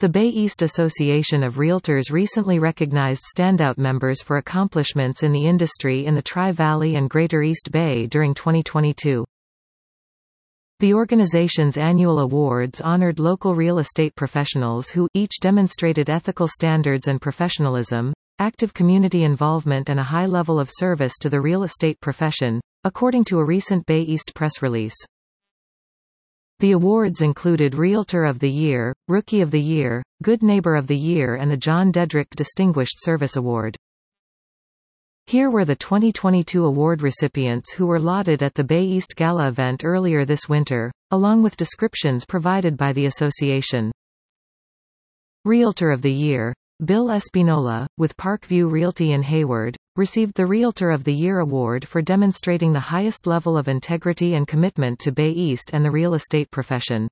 The Bay East Association of Realtors recently recognized standout members for accomplishments in the industry in the Tri-Valley and Greater East Bay during 2022. The organization's annual awards honored local real estate professionals who each demonstrated ethical standards and professionalism, active community involvement and a high level of service to the real estate profession, according to a recent Bay East press release. The awards included Realtor of the Year, Rookie of the Year, Good Neighbor of the Year and the John Dedrick Distinguished Service Award. Here were the 2022 award recipients who were lauded at the Bay East Gala event earlier this winter, along with descriptions provided by the association. Realtor of the Year, Bill Espinola, with Parkview Realty in Hayward, received the Realtor of the Year award for demonstrating the highest level of integrity and commitment to Bay East and the real estate profession.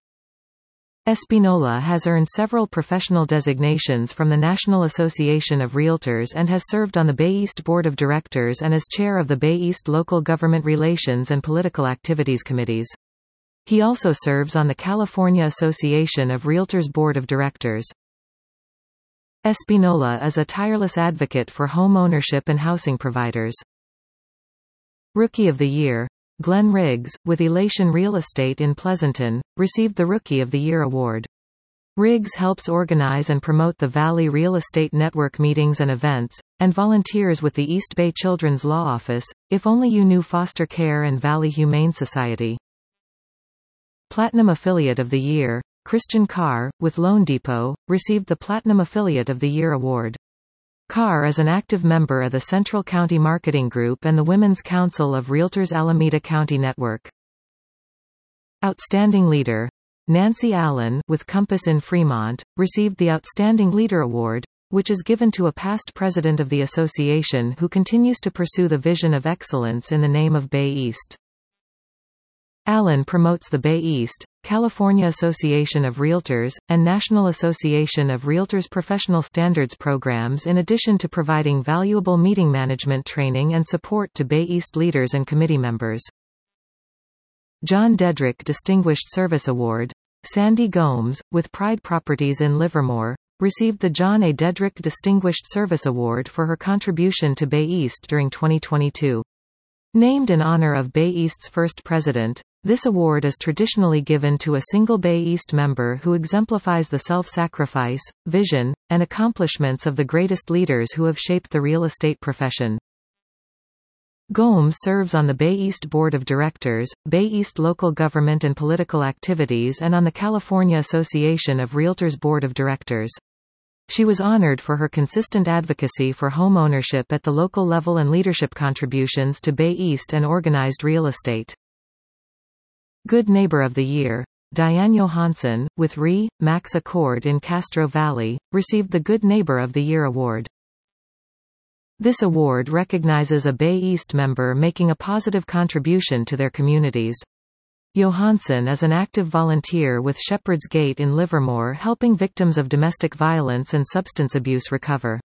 Espinola has earned several professional designations from the National Association of Realtors and has served on the Bay East Board of Directors and as chair of the Bay East Local Government Relations and Political Activities Committees. He also serves on the California Association of Realtors Board of Directors. Espinola is a tireless advocate for home ownership and housing providers. Rookie of the Year, Glenn Riggs, with Elation Real Estate in Pleasanton, received the Rookie of the Year award. Riggs helps organize and promote the Valley Real Estate Network meetings and events, and volunteers with the East Bay Children's Law Office, If Only You Knew Foster Care and Valley Humane Society. Platinum Affiliate of the Year, Christian Carr, with Loan Depot, received the Platinum Affiliate of the Year award. Carr is an active member of the Central County Marketing Group and the Women's Council of Realtors Alameda County Network. Outstanding Leader, Nancy Allen, with Compass in Fremont, received the Outstanding Leader Award, which is given to a past president of the association who continues to pursue the vision of excellence in the name of Bay East. Allen promotes the Bay East, California Association of Realtors, and National Association of Realtors professional standards programs in addition to providing valuable meeting management training and support to Bay East leaders and committee members. John Dedrick Distinguished Service Award, Sandy Gomes, with Pride Properties in Livermore, received the John A. Dedrick Distinguished Service Award for her contribution to Bay East during 2022. Named in honor of Bay East's first president, this award is traditionally given to a single Bay East member who exemplifies the self-sacrifice, vision, and accomplishments of the greatest leaders who have shaped the real estate profession. Gomes serves on the Bay East Board of Directors, Bay East Local Government and Political Activities and on the California Association of Realtors Board of Directors. She was honored for her consistent advocacy for home ownership at the local level and leadership contributions to Bay East and organized real estate. Good Neighbor of the Year, Diane Johansson, with Max Accord in Castro Valley, received the Good Neighbor of the Year award. This award recognizes a Bay East member making a positive contribution to their communities. Johansson is an active volunteer with Shepherd's Gate in Livermore helping victims of domestic violence and substance abuse recover.